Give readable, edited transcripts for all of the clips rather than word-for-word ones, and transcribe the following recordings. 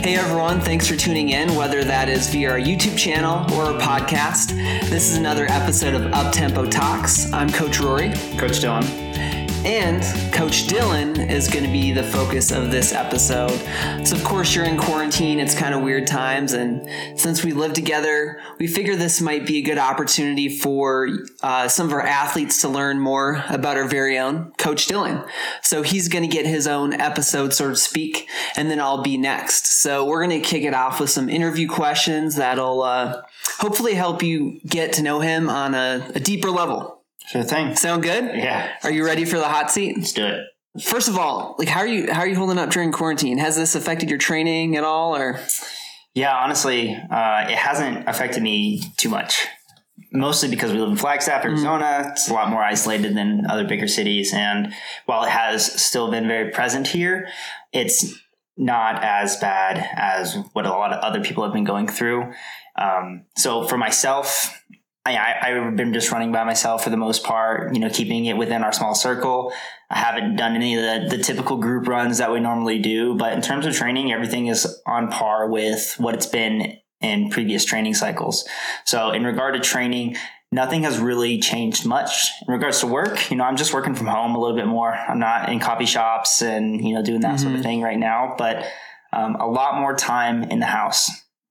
Hey everyone, thanks for tuning in, whether that is via our YouTube channel or our podcast. This is another episode of Uptempo Talks. I'm Coach Rory. Coach Dylan. And Coach Dylan is going to be the focus of this episode. So, of course, you're in quarantine. It's kind of weird times. And since we live together, we figure this might be a good opportunity for some of our athletes to learn more about our very own Coach Dylan. So he's going to get his own episode, so to speak, and then I'll be next. So we're going to kick it off with some interview questions that'll hopefully help you get to know him on a deeper level. Sure thing. Sound good? Yeah. Are you ready for the hot seat? Let's do it. First of all, how are you holding up during quarantine? Has this affected your training at all, or? Yeah, honestly, it hasn't affected me too much. Mostly because we live in Flagstaff, Arizona. It's a lot more isolated than other bigger cities, and while it has still been very present here, it's not as bad as what a lot of other people have been going through. So for myself, I've been just running by myself for the most part, keeping it within our small circle. I haven't done any of the typical group runs that we normally do, but in terms of training, everything is on par with what it's been in previous training cycles. So in regard to training, nothing has really changed much. In regards to work, I'm just working from home a little bit more. I'm not in copy shops and, doing that sort of thing right now, but a lot more time in the house.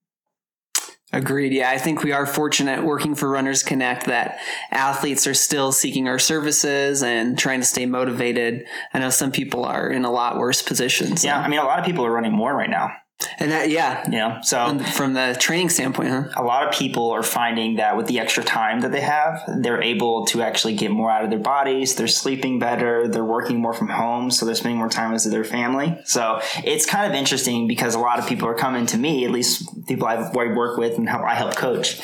Agreed. Yeah, I think we are fortunate working for Runners Connect that athletes are still seeking our services and trying to stay motivated. I know some people are in a lot worse positions. So. Yeah, a lot of people are running more right now. And that, so from the training standpoint, a lot of people are finding that with the extra time that they have, they're able to actually get more out of their bodies. They're sleeping better. They're working more from home. So they're spending more time with their family. So it's kind of interesting because a lot of people are coming to me, at least people I work with and how I help coach.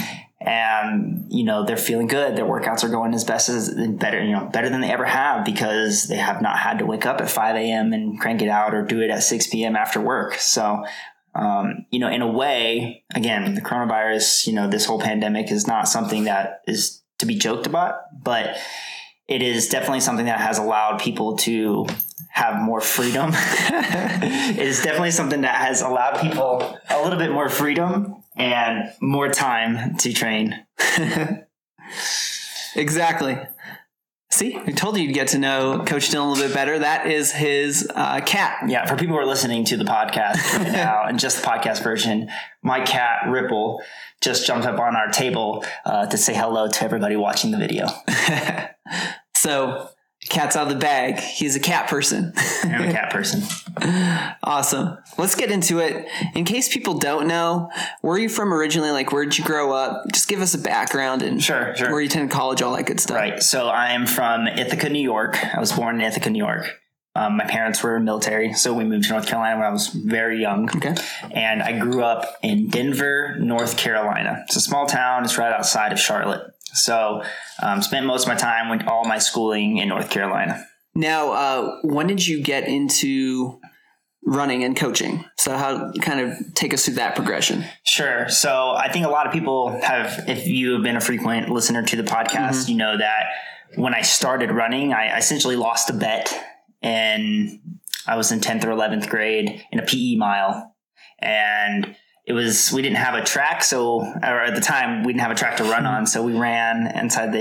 And, they're feeling good. Their workouts are going as best as better than they ever have because they have not had to wake up at 5 a.m. and crank it out or do it at 6 p.m. after work. So, in a way, again, the coronavirus, this whole pandemic is not something that is to be joked about, but it is definitely something that has allowed people to have more freedom. It is definitely something that has allowed people a little bit more freedom and more time to train. Exactly. See, I told you you'd get to know Coach Dylan a little bit better. That is his cat. Yeah, for people who are listening to the podcast right now and just the podcast version, my cat, Ripple, just jumped up on our table to say hello to everybody watching the video. So, cat's out of the bag. He's a cat person. I'm a cat person. Awesome. Let's get into it. In case people don't know, where are you from originally? Where did you grow up? Just give us a background and Sure. Where you attended college, all that good stuff. Right. So I am from Ithaca, New York. I was born in Ithaca, New York. My parents were military, so we moved to North Carolina when I was very young. Okay. And I grew up in Denver, North Carolina. It's a small town. It's right outside of Charlotte. So spent most of my time with all my schooling in North Carolina. Now, when did you get into running and coaching? So how kind of take us through that progression? Sure. So I think a lot of people have, if you have been a frequent listener to the podcast, you know that when I started running, I essentially lost a bet, and I was in 10th or 11th grade in a PE mile. And we didn't have a track. So, or at the time we didn't have a track to run on. So we ran inside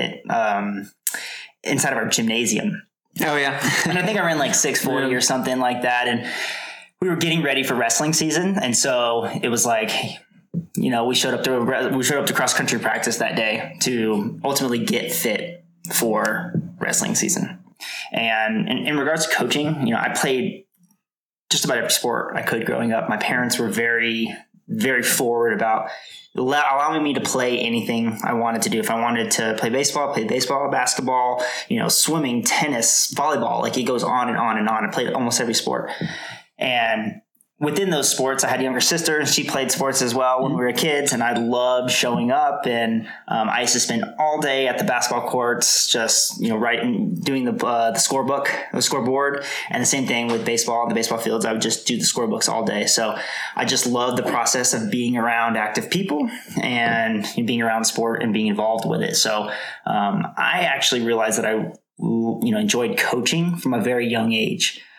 of our gymnasium. Oh yeah. And I think I ran 640 or something like that. And we were getting ready for wrestling season. And so it was we showed up to cross country practice that day to ultimately get fit for wrestling season. And in regards to coaching, I played just about every sport I could growing up. My parents were very, very forward about allowing me to play anything I wanted to do. If I wanted to play baseball, basketball, swimming, tennis, volleyball, it goes on and on and on. I played almost every sport. And within those sports, I had a younger sister, and she played sports as well when we were kids, and I loved showing up. And I used to spend all day at the basketball courts, just writing, doing the scoreboard, and the same thing with baseball. The baseball fields, I would just do the scorebooks all day. So I just loved the process of being around active people and being around sport and being involved with it. So I actually realized that I enjoyed coaching from a very young age.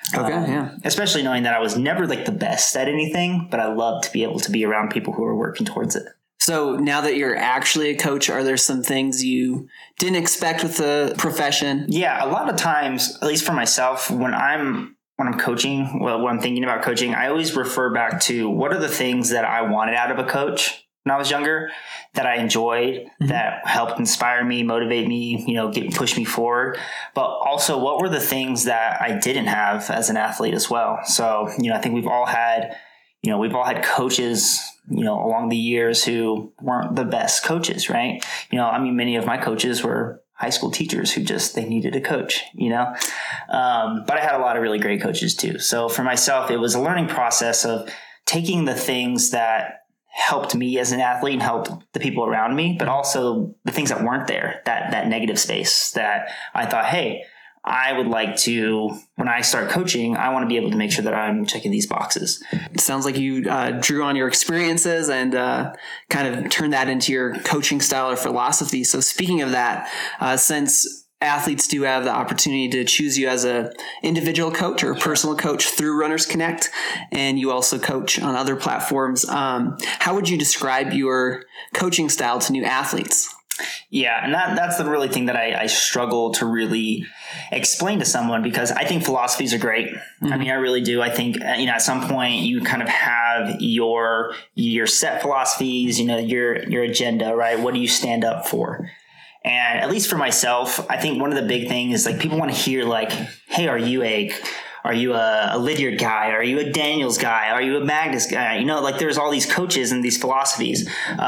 Okay, yeah. Especially knowing that I was never like the best at anything, but I love to be able to be around people who are working towards it. So now that you're actually a coach, are there some things you didn't expect with the profession? Yeah, a lot of times, at least for myself, when I'm coaching, when I'm thinking about coaching, I always refer back to what are the things that I wanted out of a coach when I was younger, that I enjoyed, that helped inspire me, motivate me, push me forward. But also, what were the things that I didn't have as an athlete as well? So, I think we've all had coaches, along the years who weren't the best coaches, right? Many of my coaches were high school teachers who they needed a coach, but I had a lot of really great coaches too. So for myself, it was a learning process of taking the things that helped me as an athlete and helped the people around me, but also the things that weren't there, that negative space that I thought, hey, I would like to, when I start coaching, I want to be able to make sure that I'm checking these boxes. It sounds like you drew on your experiences and kind of turned that into your coaching style or philosophy. So speaking of that, since athletes do have the opportunity to choose you as a individual coach or a personal coach through Runners Connect, and you also coach on other platforms, how would you describe your coaching style to new athletes? Yeah, and that's the really thing that I struggle to really explain to someone, because I think philosophies are great. Mm-hmm. I really do. I think, at some point you kind of have your set philosophies, your agenda, right? What do you stand up for? And at least for myself, I think one of the big things is people want to hear hey, are you a Lydiard guy? Are you a Daniels guy? Are you a Magnus guy? There's all these coaches and these philosophies.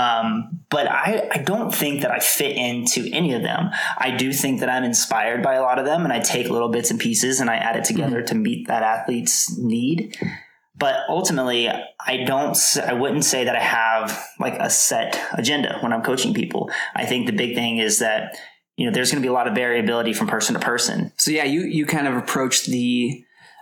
But I don't think that I fit into any of them. I do think that I'm inspired by a lot of them, and I take little bits and pieces and I add it together to meet that athlete's need. But ultimately, I wouldn't say that I have a set agenda when I'm coaching people. I think the big thing is that, there's going to be a lot of variability from person to person. So yeah, you kind of approach the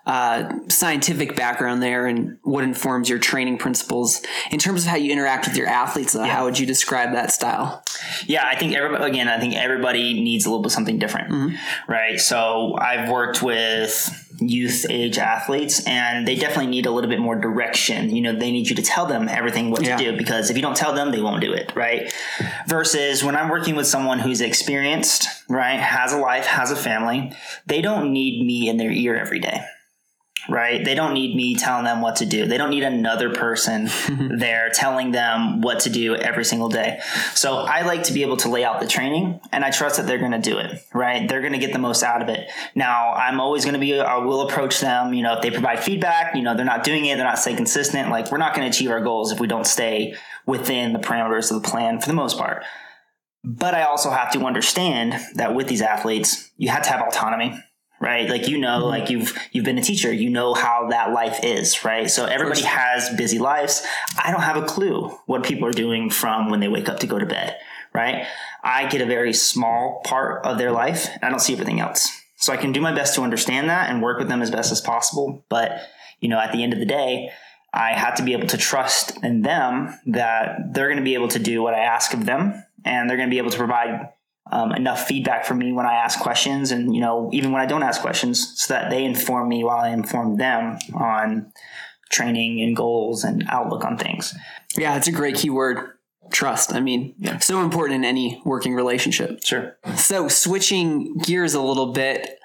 scientific background there and what informs your training principles. In terms of how you interact with your athletes, how would you describe that style? Yeah, I think everybody needs a little bit something different, right? So I've worked with youth age athletes, and they definitely need a little bit more direction. They need you to tell them everything what to do, because if you don't tell them, they won't do it, right? Versus when I'm working with someone who's experienced, right, has a life, has a family, they don't need me in their ear every day. Right? They don't need me telling them what to do. They don't need another person there telling them what to do every single day. So I like to be able to lay out the training, and I trust that they're going to do it, right? They're going to get the most out of it. Now, I'm always going to I will approach them, if they provide feedback, they're not doing it, they're not staying consistent. We're not going to achieve our goals if we don't stay within the parameters of the plan for the most part. But I also have to understand that with these athletes, you have to have autonomy. Right? You've been a teacher, how that life is, right? So everybody has busy lives. I don't have a clue what people are doing from when they wake up to go to bed, right? I get a very small part of their life, and I don't see everything else. So I can do my best to understand that and work with them as best as possible. But, at the end of the day, I have to be able to trust in them that they're going to be able to do what I ask of them, and they're going to be able to provide enough feedback for me when I ask questions, and even when I don't ask questions, so that they inform me while I inform them on training and goals and outlook on things. Yeah, it's a great keyword, trust. So important in any working relationship. Sure. So switching gears a little bit,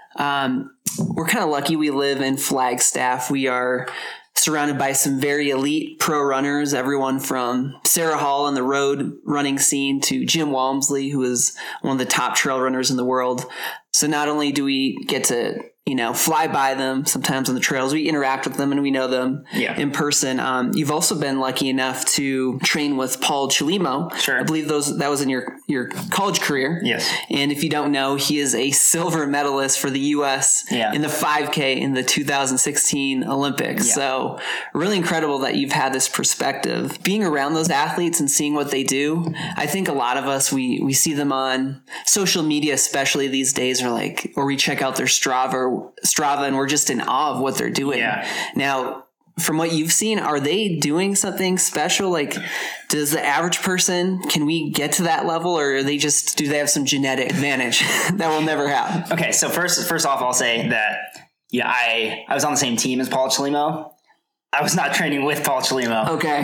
we're kind of lucky we live in Flagstaff. We are surrounded by some very elite pro runners, everyone from Sarah Hall in the road running scene to Jim Walmsley, who is one of the top trail runners in the world. So not only do we get to, fly by them sometimes on the trails, we interact with them and we know them in person. You've also been lucky enough to train with Paul Chelimo. Sure. I believe that was in your college career. Yes. And if you don't know, he is a silver medalist for the U.S. in the 5K in the 2016 Olympics. Yeah. So really incredible that you've had this perspective. Being around those athletes and seeing what they do, I think a lot of us, we see them on social media, especially these days, or we check out their Strava and we're just in awe of what they're doing. Yeah. Now, from what you've seen, are they doing something special? Does the average person, can we get to that level, or do they have some genetic advantage that we'll never have? Okay. So first off, I'll say that I was on the same team as Paul Chelimo. I was not training with Paul Chelimo. Okay.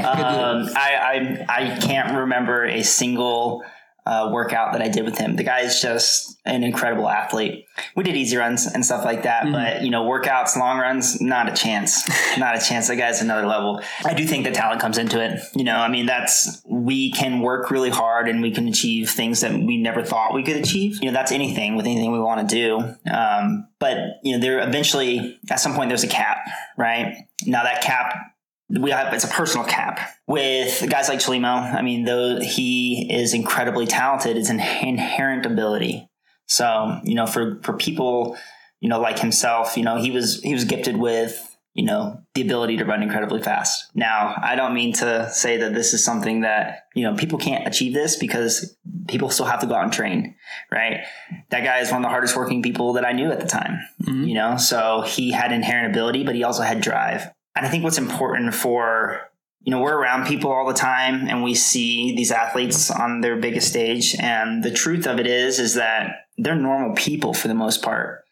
I can't remember a single workout that I did with him. The guy is just an incredible athlete. We did easy runs and stuff like that, but workouts, long runs, not a chance. Not a chance. That guy's another level. I do think the talent comes into it. We can work really hard and we can achieve things that we never thought we could achieve. That's anything with anything we want to do. But there eventually at some point there's a cap, right? Now that cap, it's a personal cap with guys like Chelimo. Though he is incredibly talented, it's an inherent ability. So, for people, like himself, he was gifted with, the ability to run incredibly fast. Now, I don't mean to say that this is something that, people can't achieve this, because people still have to go out and train, right? That guy is one of the hardest working people that I knew at the time, so he had inherent ability, but he also had drive. And I think what's important for, we're around people all the time and we see these athletes on their biggest stage. And the truth of it is that they're normal people for the most part.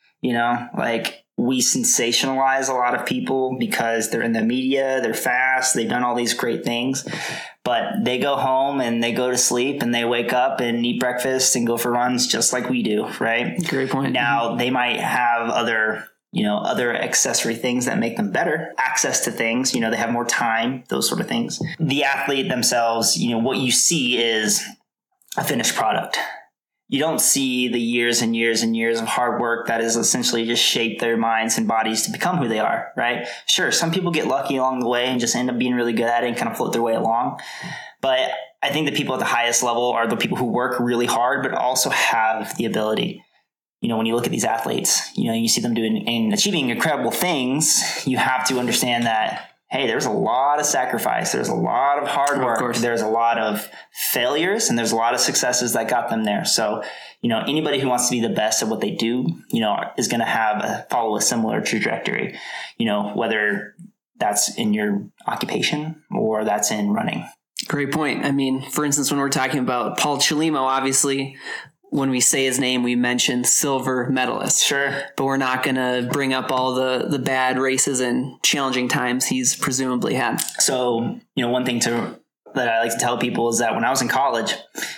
We sensationalize a lot of people because they're in the media, they're fast, they've done all these great things, but they go home and they go to sleep and they wake up and eat breakfast and go for runs just like we do, right? Great point. Now they might have other accessory things that make them better, access to things, they have more time, those sort of things. The athlete themselves, what you see is a finished product. You don't see the years and years and years of hard work that has essentially just shaped their minds and bodies to become who they are, right? Sure, some people get lucky along the way and just end up being really good at it and kind of float their way along. But I think the people at the highest level are the people who work really hard, but also have the ability. When you look at these athletes, you see them doing and achieving incredible things. You have to understand that, hey, there's a lot of sacrifice. There's a lot of hard work. There's a lot of failures and there's a lot of successes that got them there. So, anybody who wants to be the best at what they do, is going to follow a similar trajectory, whether that's in your occupation or that's in running. Great point. For instance, when we're talking about Paul Chelimo, obviously, when we say his name, we mention silver medalist. Sure. But we're not going to bring up all the bad races and challenging times he's presumably had. So, one thing that I like to tell people is that when I was in college,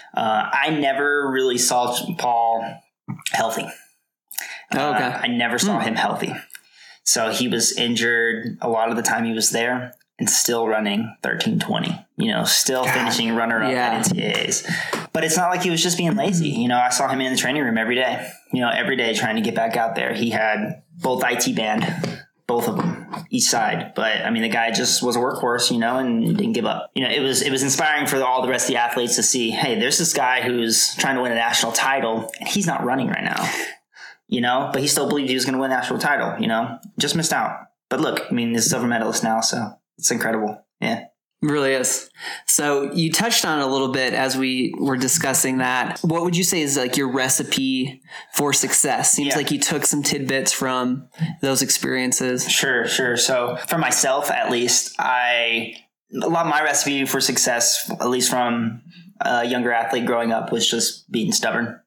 I never really saw Paul healthy. Okay. I never saw him healthy. So he was injured a lot of the time he was there and still running 13:20, still finishing runner-up at NCAAs. But it's not like he was just being lazy. I saw him in the training room every day trying to get back out there. He had both IT band, both of them, each side. But the guy just was a workhorse, and didn't give up. It was inspiring for all the rest of the athletes to see, hey, there's this guy who's trying to win a national title and he's not running right now, but he still believed he was going to win a national title, just missed out. But look, he's a silver medalist now, so it's incredible. Yeah. It really is. So you touched on it a little bit as we were discussing that. What would you say is like your recipe for success? Seems like you took some tidbits from those experiences. Sure. So for myself, at least, a lot of my recipe for success, at least from a younger athlete growing up, was just being stubborn.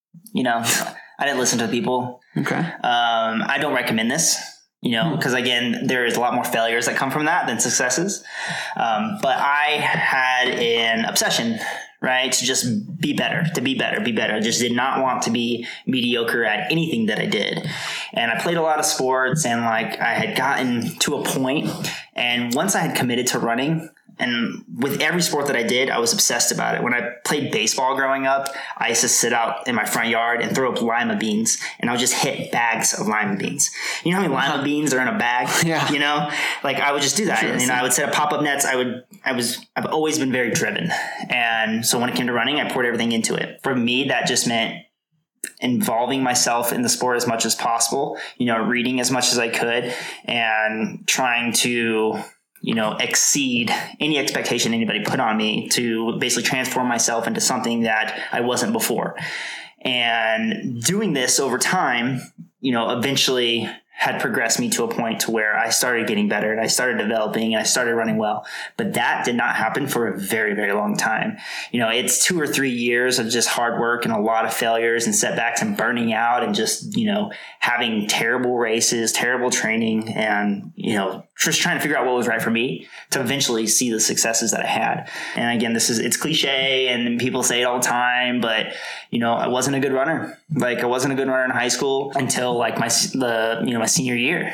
I didn't listen to people. Okay. I don't recommend this. Because again, there is a lot more failures that come from that than successes. But I had an obsession, right? To just be better. I just did not want to be mediocre at anything that I did. And I played a lot of sports and I had gotten to a point, and once I had committed to running, and with every sport that I did, I was obsessed about it. When I played baseball growing up, I used to sit out in my front yard and throw up lima beans, and I would just hit bags of lima beans. You know how many lima beans are in a bag? Yeah. I would just do that. And I would set up pop-up nets. I've always been very driven. And so when it came to running, I poured everything into it. For me, that just meant involving myself in the sport as much as possible, reading as much as I could and trying to exceed any expectation anybody put on me to basically transform myself into something that I wasn't before. And doing this over time, eventually had progressed me to a point to where I started getting better and I started developing and I started running well. But that did not happen for a very, very long time. It's 2 or 3 years of just hard work and a lot of failures and setbacks and burning out and just, having terrible races, terrible training, and, just trying to figure out what was right for me to eventually see the successes that I had. And again, it's cliche and people say it all the time, but, I wasn't a good runner. Like I wasn't a good runner in high school until like my senior year.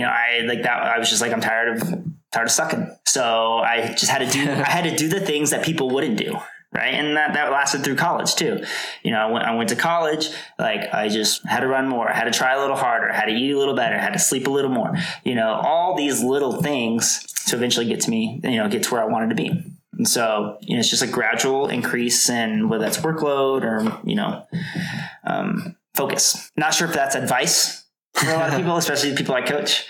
I was just like, I'm tired of sucking. So I just had to do the things that people wouldn't do. Right. And that lasted through college too. I went to college, like I just had to run more. I had to try a little harder. I had to eat a little better. I had to sleep a little more, all these little things to eventually get to where I wanted to be. And so, it's just a gradual increase in whether that's workload or, focus. Not sure if that's advice for a lot of people, especially the people I coach.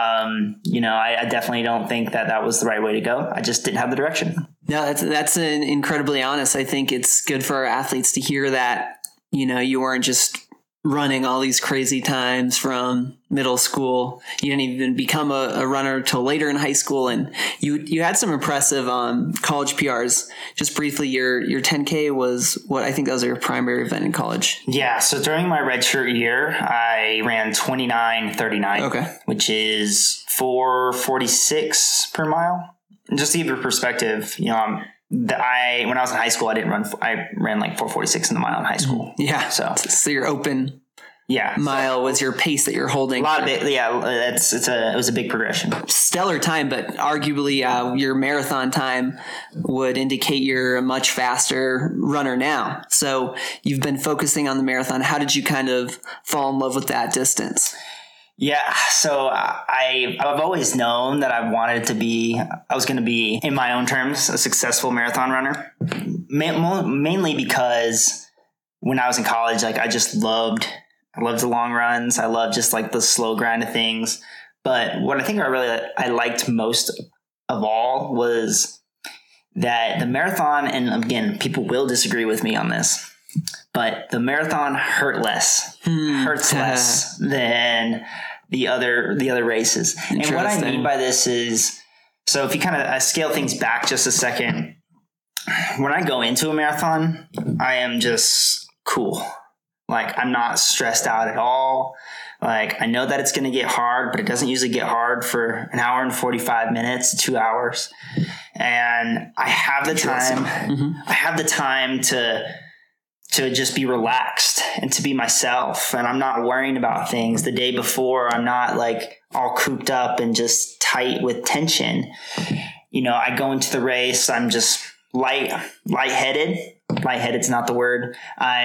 I definitely don't think that was the right way to go. I just didn't have the direction. No, that's an incredibly honest. I think it's good for our athletes to hear that, you weren't just running all these crazy times from middle school. You didn't even become a runner till later in high school. And you had some impressive college PRs. Just briefly, your 10K was what I think that was your primary event in college. Yeah. So during my redshirt year, I ran 29:39, which is 4:46 per mile. And just to give you perspective, when I was in high school, I ran like 4:46 in the mile in high school. Yeah. So your open mile was your pace that you're holding. A lot of it. Yeah. It was a big progression. Stellar time, but arguably your marathon time would indicate you're a much faster runner now. So you've been focusing on the marathon. How did you kind of fall in love with that distance? Yeah. So I've always known that I was going to be, in my own terms, a successful marathon runner, mainly because when I was in college, like I loved the long runs. I loved just like the slow grind of things. But what I think I liked most of all was that the marathon, and again, people will disagree with me on this, but the marathon hurts less than the other races. And what I mean by this is, so if you kind of scale things back just a second, when I go into a marathon, I am just cool. Like I'm not stressed out at all. Like I know that it's going to get hard, but it doesn't usually get hard for an hour and 45 minutes, 2 hours. And I have the time. I have the time to just be relaxed and to be myself. And I'm not worrying about things the day before. I'm not like all cooped up and just tight with tension. I go into the race. I'm just lightheaded. Lightheaded's not the word.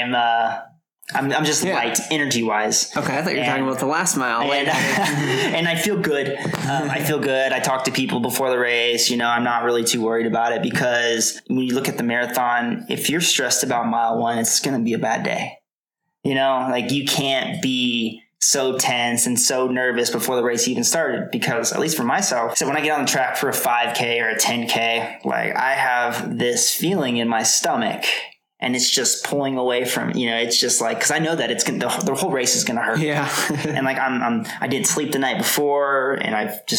I'm just light energy wise. Okay. I thought you were talking about the last mile. And I feel good. I feel good. I talk to people before the race. I'm not really too worried about it, because when you look at the marathon, if you're stressed about mile 1, it's going to be a bad day. Like you can't be so tense and so nervous before the race even started, because at least for myself, so when I get on the track for a 5K or a 10K, like I have this feeling in my stomach. And it's just pulling away from, it's just like, cause I know that the whole race is going to hurt. Yeah. And like, I didn't sleep the night before, and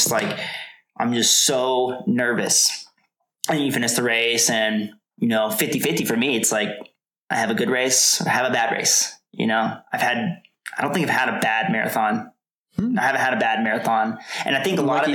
I'm just so nervous. And you finish the race, and, 50-50 for me, it's like, I have a good race, I have a bad race. I don't think I've had a bad marathon. I haven't had a bad marathon. And I think a lot of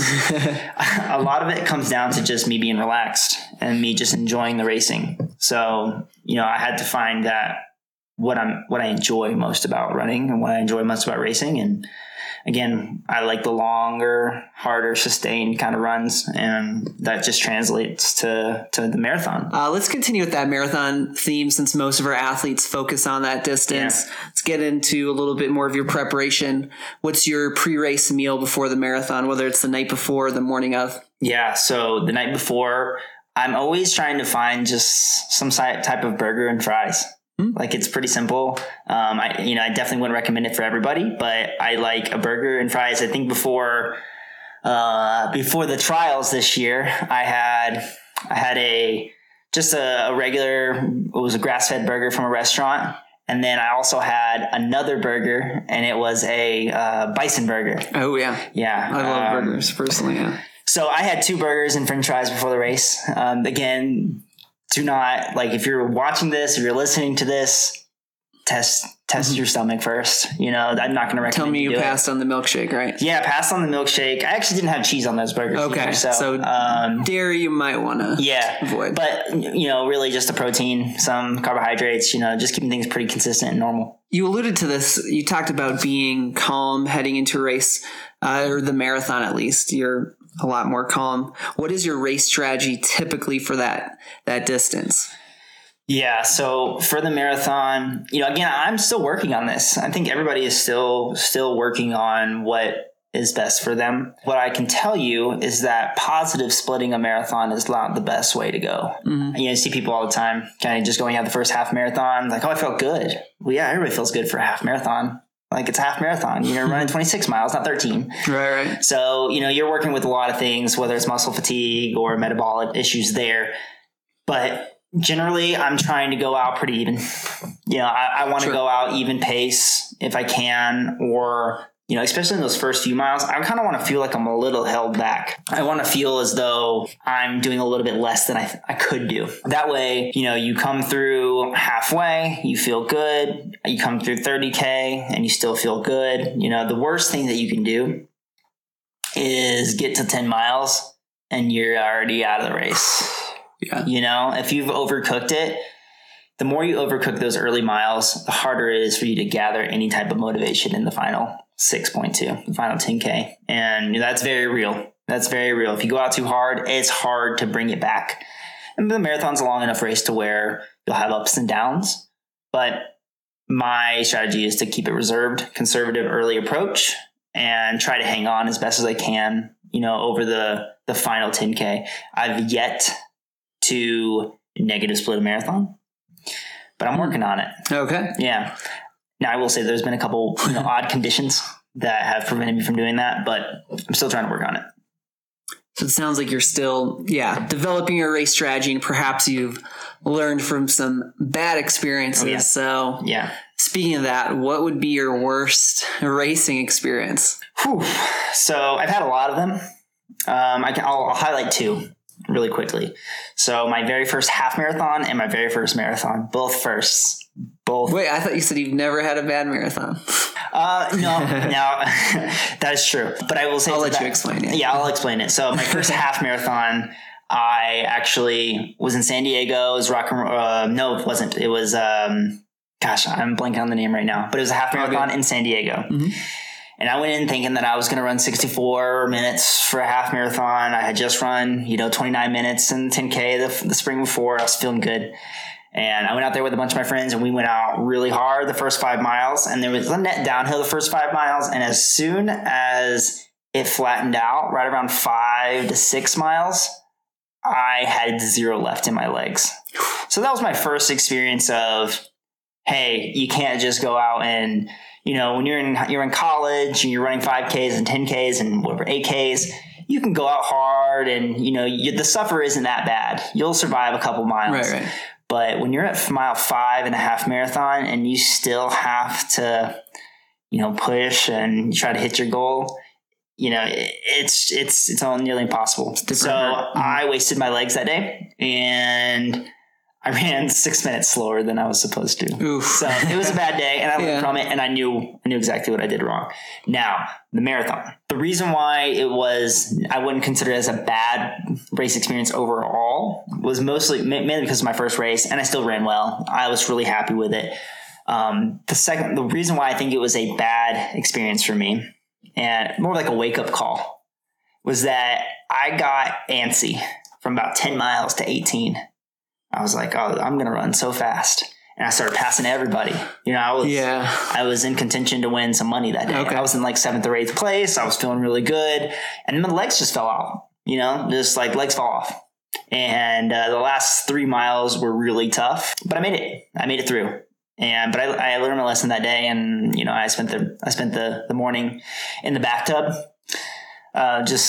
it comes down to just me being relaxed and me just enjoying the racing. So, I had to find that what I enjoy most about running and what I enjoy most about racing. And again, I like the longer, harder, sustained kind of runs, and that just translates to the marathon. Let's continue with that marathon theme, since most of our athletes focus on that distance. Yeah. Let's get into a little bit more of your preparation. What's your pre-race meal before the marathon, whether it's the night before or the morning of? Yeah, so the night before, I'm always trying to find just some type of burger and fries. Like it's pretty simple. I definitely wouldn't recommend it for everybody, but I like a burger and fries. I think before the trials this year, I had a regular, it was a grass-fed burger from a restaurant. And then I also had another burger, and it was a bison burger. Oh, yeah. Yeah. I love burgers, personally, yeah. So I had 2 burgers and french fries before the race. Again, do not, like, if you're watching this, if you're listening to this, test your stomach first. I'm not going to recommend. Tell me you passed on the milkshake, right? Yeah, passed on the milkshake. I actually didn't have cheese on those burgers. Okay, either, so dairy you might want to avoid. But, really just a protein, some carbohydrates, just keeping things pretty consistent and normal. You alluded to this. You talked about being calm heading into a race, or the marathon at least. You're a lot more calm. What is your race strategy typically for that distance? Yeah. So for the marathon, again, I'm still working on this. I think everybody is still working on what is best for them. What I can tell you is that positive splitting a marathon is not the best way to go. Mm-hmm. You see people all the time kind of just going out the first half marathon, like, oh, I felt good. Well, yeah, everybody feels good for a half marathon. Like, it's a half marathon. You're running 26 miles, not 13. Right. So, you're working with a lot of things, whether it's muscle fatigue or metabolic issues there. But generally, I'm trying to go out pretty even. I want to go out even pace if I can, or, especially in those first few miles, I kind of want to feel like I'm a little held back. I want to feel as though I'm doing a little bit less than I could do. That way, you come through halfway, you feel good. You come through 30K and you still feel good. The worst thing that you can do is get to 10 miles and you're already out of the race. Yeah. If you've overcooked it, the more you overcook those early miles, the harder it is for you to gather any type of motivation in the final 6.2, the final 10K. And that's very real. That's very real. If you go out too hard, it's hard to bring it back. And the marathon's a long enough race to where you'll have ups and downs. But my strategy is to keep it reserved, conservative early approach, and try to hang on as best as I can, over the final 10K. I've yet to negative split a marathon, but I'm working on it. Okay. Yeah. Now I will say there's been a couple odd conditions that have prevented me from doing that, but I'm still trying to work on it. So it sounds like you're still, developing your race strategy, and perhaps you've learned from some bad experiences. Oh, yeah. So speaking of that, what would be your worst racing experience? Whew. So I've had a lot of them. I'll highlight 2. Really quickly. So my very first half marathon and my very first marathon, both firsts. Wait, I thought you said you've never had a bad marathon. No, that is true. But I will say, I'll let you explain it. Yeah, I'll explain it. So my first half marathon, I actually was in San Diego. It was no, it wasn't. It was, I'm blanking on the name right now, but it was a half marathon in San Diego. Mm-hmm. And I went in thinking that I was going to run 64 minutes for a half marathon. I had just run, 29 minutes in 10K the spring before. I was feeling good. And I went out there with a bunch of my friends, and we went out really hard the first 5 miles. And there was a net downhill the first 5 miles. And as soon as it flattened out, right around 5 to 6 miles, I had 0 left in my legs. So that was my first experience of, hey, you can't just go out and, when you're in college and you're running 5Ks and 10Ks and whatever 8Ks, you can go out hard and, the suffer isn't that bad. You'll survive a couple miles. Right. But when you're at mile 5 and a half marathon and you still have to, push and try to hit your goal, it's all nearly impossible. So I wasted my legs that day, and I ran 6 minutes slower than I was supposed to. Oof. So it was a bad day, and I learned from it, and I knew exactly what I did wrong. Now, the marathon. The reason why I wouldn't consider it as a bad race experience overall was mainly because of my first race, and I still ran well. I was really happy with it. The reason why I think it was a bad experience for me, and more like a wake-up call, was that I got antsy from about 10 miles to 18. I was like, oh, I'm going to run so fast. And I started passing everybody. I was in contention to win some money that day. Okay. I was in like 7th or 8th place. I was feeling really good. And then my legs just fell off, just like legs fall off. And the last 3 miles were really tough, but I made it. I made it through. But I learned my lesson that day. And, I spent the morning in the bathtub, just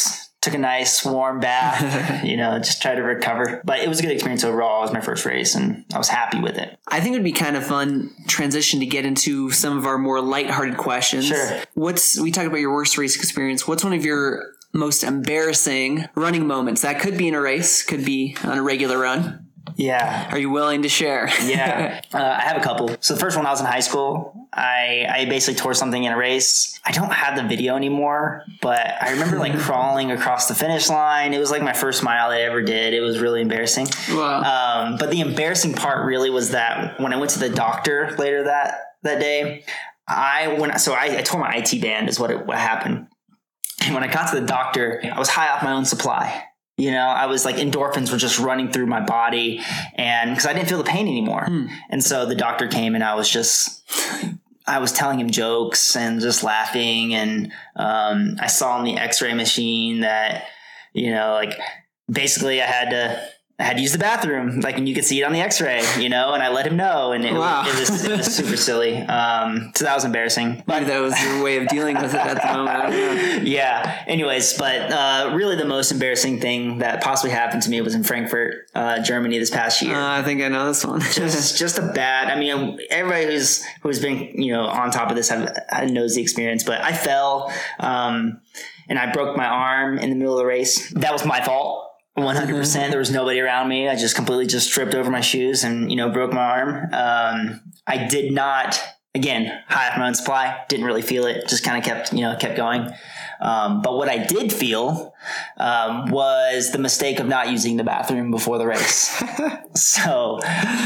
took a nice warm bath, just try to recover. But it was a good experience overall. It was my first race and I was happy with it. I think it would be kind of fun transition to get into some of our more lighthearted questions. Sure. We talked about your worst race experience. What's one of your most embarrassing running moments? That could be in a race, could be on a regular run. Yeah. Are you willing to share? Yeah. I have a couple. So the first one, I was in high school. I basically tore something in a race. I don't have the video anymore, but I remember crawling across the finish line. It was like my first mile I ever did. It was really embarrassing. Wow. But the embarrassing part really was that when I went to the doctor later that day, I tore my IT band is what happened. And when I got to the doctor, I was high off my own supply. I was endorphins were just running through my body and because I didn't feel the pain anymore. And so the doctor came and I was telling him jokes and just laughing. And, I saw on the x-ray machine that, basically I had to use the bathroom, and you could see it on the x-ray, and I let him know. And it was super silly. So that was embarrassing. Maybe that was your way of dealing with it at the moment. I don't know. Yeah. Anyways, but really the most embarrassing thing that possibly happened to me was in Frankfurt, Germany this past year. I think I know this one. just a bad, everybody who's been, on top of this knows the experience, but I fell, and I broke my arm in the middle of the race. That was my fault. 100%. There was nobody around me. I just completely tripped over my shoes and, broke my arm. I did not, again, high off my own supply, didn't really feel it. Just kind of kept going. But what I did feel, was the mistake of not using the bathroom before the race. So,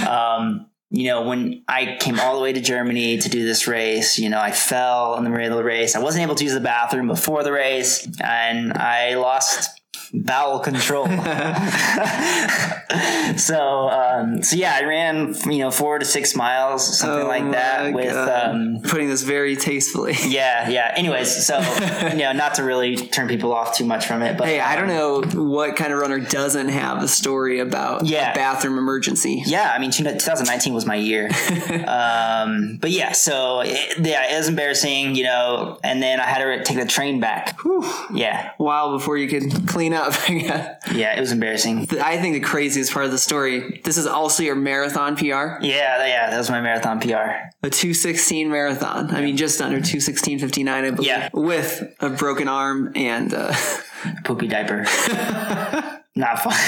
when I came all the way to Germany to do this race, I fell in the middle of the race. I wasn't able to use the bathroom before the race and I lost bowel control. So I ran, 4 to 6 miles, something like that with, putting this very tastefully. Yeah. Anyways, so, not to really turn people off too much from it, but hey, I don't know what kind of runner doesn't have a story about a bathroom emergency. Yeah. 2019 was my year. But yeah, so it was embarrassing, and then I had to take the train back. Whew. Yeah. A while before you could clean up. Yeah, it was embarrassing. I think the craziest part of the story, this is also your marathon PR? Yeah, that was my marathon PR. A 2:16 marathon. Just under 2:16:59, I believe. Yeah. With a broken arm and poopy diaper. Not fun.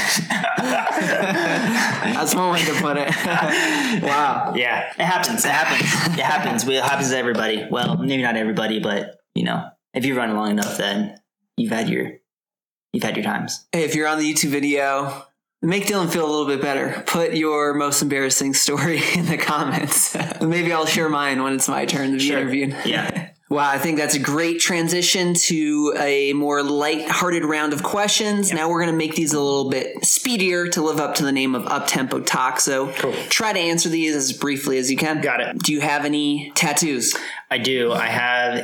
That's one way to put it. Wow. Yeah, it happens. It happens. It happens to everybody. Well, maybe not everybody, but if you run long enough, then you've had your times. Hey, if you're on the YouTube video, make Dylan feel a little bit better. Put your most embarrassing story in the comments. Maybe I'll share mine when it's my turn to be interviewed. Yeah. Wow, I think that's a great transition to a more light-hearted round of questions. Yep. Now we're going to make these a little bit speedier to live up to the name of Up-Tempo Talk. So Try to answer these as briefly as you can. Got it. Do you have any tattoos? I do. I have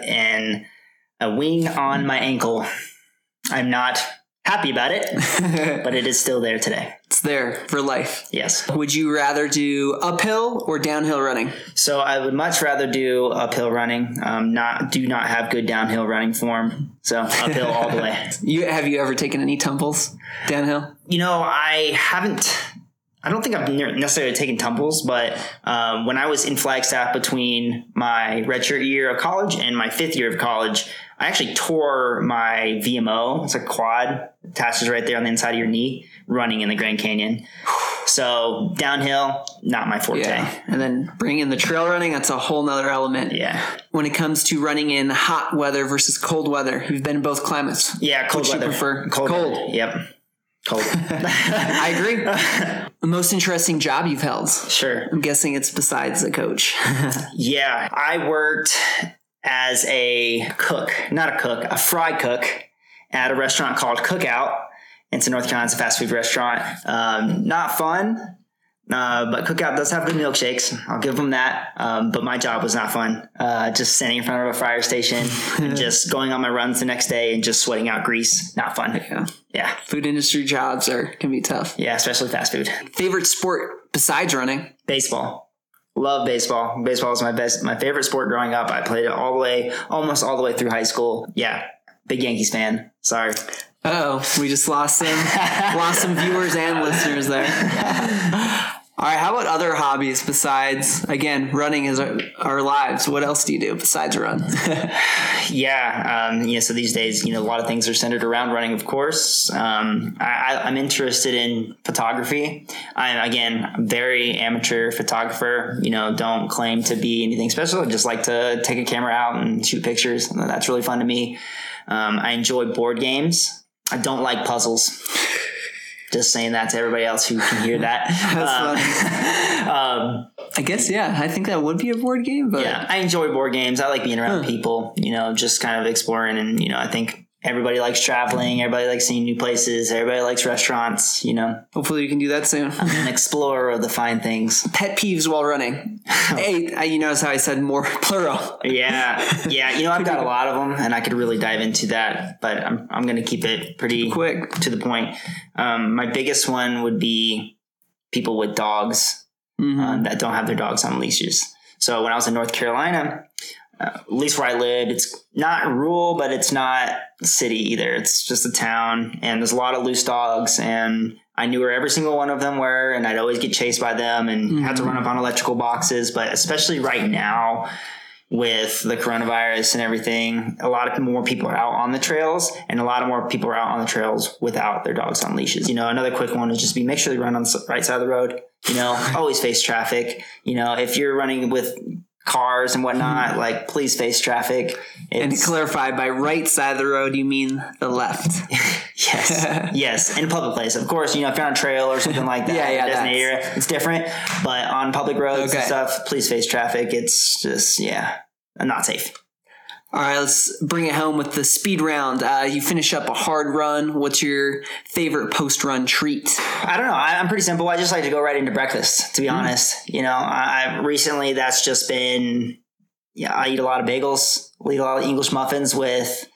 a wing on my ankle. I'm not happy about it, but it is still there today. It's there for life. Yes. Would you rather do uphill or downhill running? So I would much rather do uphill running. Do not have good downhill running form. So uphill all the way. Have you ever taken any tumbles downhill? I haven't. I don't think I've necessarily taken tumbles, but when I was in Flagstaff between my redshirt year of college and my 5th year of college, I actually tore my VMO. It's a quad, attaches right there on the inside of your knee, running in the Grand Canyon. So downhill, not my forte. Yeah. And then bring in the trail running, that's a whole nother element. Yeah. When it comes to running in hot weather versus cold weather, you've been in both climates. Yeah, cold weather. Which you prefer? Cold. Yep. Cold. I agree. The most interesting job you've held? Sure. I'm guessing it's besides a coach. Yeah. I worked as a fry cook at a restaurant called Cookout. It's in North Carolina. It's a fast food restaurant. Not fun, but Cookout does have good milkshakes. I'll give them that. But my job was not fun. Just standing in front of a fryer station and just going on my runs the next day and just sweating out grease. Not fun. Yeah. Food industry jobs can be tough. Yeah, especially fast food. Favorite sport besides running? Baseball. Love baseball. Baseball was my favorite sport growing up. I played it almost all the way through high school. Yeah. Big Yankees fan. Sorry. We just lost some viewers and listeners there. All right, how about other hobbies besides, again, running is our lives? What else do you do besides run? So these days, a lot of things are centered around running, of course. I'm interested in photography. I'm, again, very amateur photographer, don't claim to be anything special. I just like to take a camera out and shoot pictures. That's really fun to me. I enjoy board games. I don't like puzzles. Just saying that to everybody else who can hear that. That's funny. I guess, I think that would be a board game. But yeah, I enjoy board games. I like being around people, just kind of exploring. And, I think everybody likes traveling. Everybody likes seeing new places. Everybody likes restaurants, Hopefully you can do that soon. I'm an explorer of the fine things. Pet peeves while running. Hey, you notice how I said more plural. Yeah. I've got a lot of them, and I could really dive into that, but I'm going to keep it pretty quick to the point. My biggest one would be people with dogs that don't have their dogs on leashes. So when I was in North Carolina, at least where I lived, it's not rural, but it's not city either. It's just a town, and there's a lot of loose dogs, and I knew where every single one of them were, and I'd always get chased by them and have to run up on electrical boxes. But especially right now with the coronavirus and everything, a lot of more people are out on the trails, and a lot of more people are out on the trails without their dogs on leashes. Another quick one is just make sure you run on the right side of the road. Always face traffic. If you're running with cars and whatnot, please face traffic. And to clarify, by right side of the road, you mean the left. Yes. In a public place. Of course, if you're on a trail or something like that, designated area, it's different. But on public roads and stuff, please face traffic. It's just, not safe. All right, let's bring it home with the speed round. You finish up a hard run. What's your favorite post-run treat? I don't know. I'm pretty simple. I just like to go right into breakfast, to be honest. I recently that's just been, I eat a lot of bagels, eat a lot of English muffins with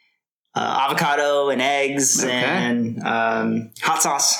avocado and eggs and hot sauce.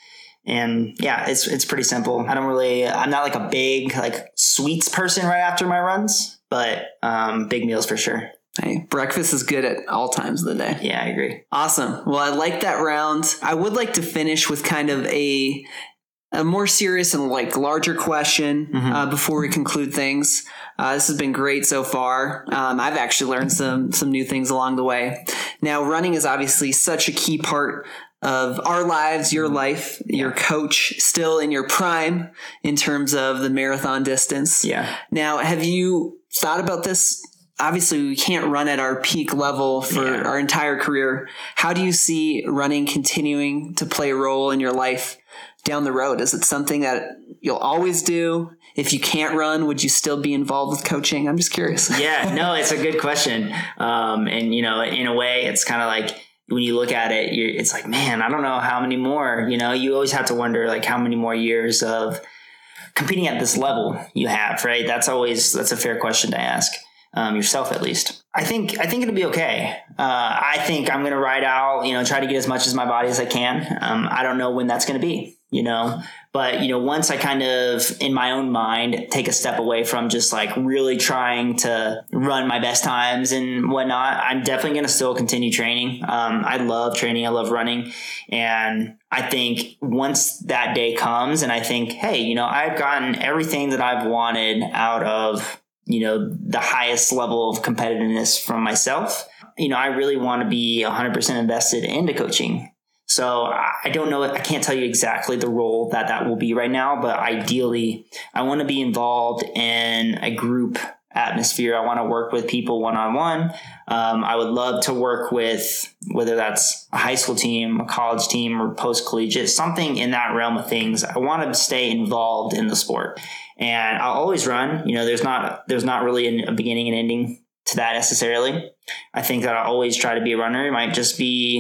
And it's pretty simple. I'm not like a big sweets person right after my runs, but big meals for sure. Hey, breakfast is good at all times of the day. Yeah, I agree. Awesome. Well, I like that round. I would like to finish with kind of a more serious and larger question before we conclude things. This has been great so far. I've actually learned some new things along the way. Now, running is obviously such a key part of our lives, your life, your coach, still in your prime in terms of the marathon distance. Yeah. Now, have you thought about this? Obviously, we can't run at our peak level for our entire career. How do you see running continuing to play a role in your life down the road? Is it something that you'll always do? If you can't run, would you still be involved with coaching? I'm just curious. Yeah, no, it's a good question. And, in a way, it's kind of like when you look at it, it's like, man, I don't know how many more, you always have to wonder how many more years of competing at this level you have, right? That's a fair question to ask. Yourself at least. I think it'll be okay. I think I'm going to ride out, try to get as much as my body as I can. I don't know when that's going to be, but once I kind of in my own mind take a step away from just really trying to run my best times and whatnot, I'm definitely going to still continue training. I love training. I love running. And I think once that day comes and I think, hey, I've gotten everything that I've wanted out of the highest level of competitiveness from myself. I really want to be 100% invested into coaching. So I don't know. I can't tell you exactly the role that will be right now, but ideally I want to be involved in a group atmosphere. I want to work with people one-on-one. I would love to work with, whether that's a high school team, a college team, or post-collegiate, something in that realm of things. I want to stay involved in the sport. And I'll always run. There's not really a beginning and ending to that necessarily. I think that I always try to be a runner. It might just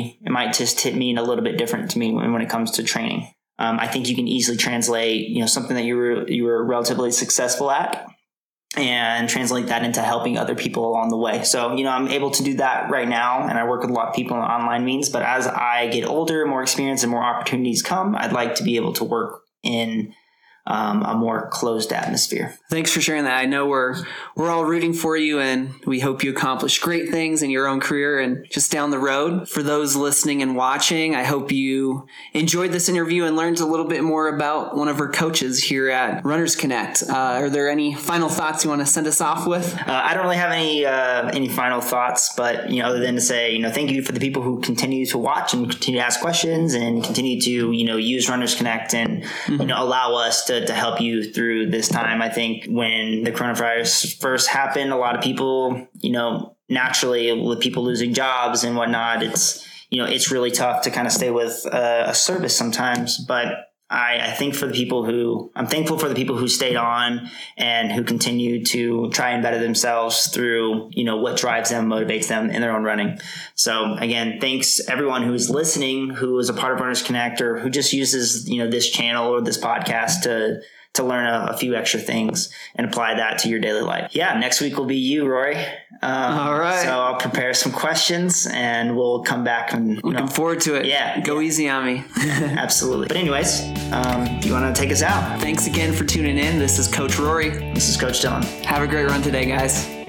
hit me in a little bit different to me when it comes to training. I think you can easily translate, something that you were relatively successful at and translate that into helping other people along the way. So, I'm able to do that right now, and I work with a lot of people in online means, but as I get older, more experience and more opportunities come, I'd like to be able to work in a more closed atmosphere. Thanks for sharing that. I know we're all rooting for you, and we hope you accomplish great things in your own career and just down the road. For those listening and watching, I hope you enjoyed this interview and learned a little bit more about one of our coaches here at Runners Connect. Are there any final thoughts you want to send us off with? I don't really have any final thoughts, but other than to say, thank you for the people who continue to watch and continue to ask questions and continue to use Runners Connect and allow us to help you through this time. I think when the coronavirus first happened, a lot of people, naturally with people losing jobs and whatnot, it's really tough to kind of stay with a service sometimes. But I'm thankful for the people who stayed on and who continue to try and better themselves through, what drives them, motivates them in their own running. So again, thanks everyone who's listening, who is a part of Runners Connect or who just uses, this channel or this podcast to learn a few extra things and apply that to your daily life. Yeah. Next week will be you, Rory. All right. So I'll prepare some questions and we'll come back and looking forward to it. Yeah. Go easy on me. Absolutely. But anyways, do you want to take us out? Thanks again for tuning in. This is Coach Rory. This is Coach Dylan. Have a great run today, guys.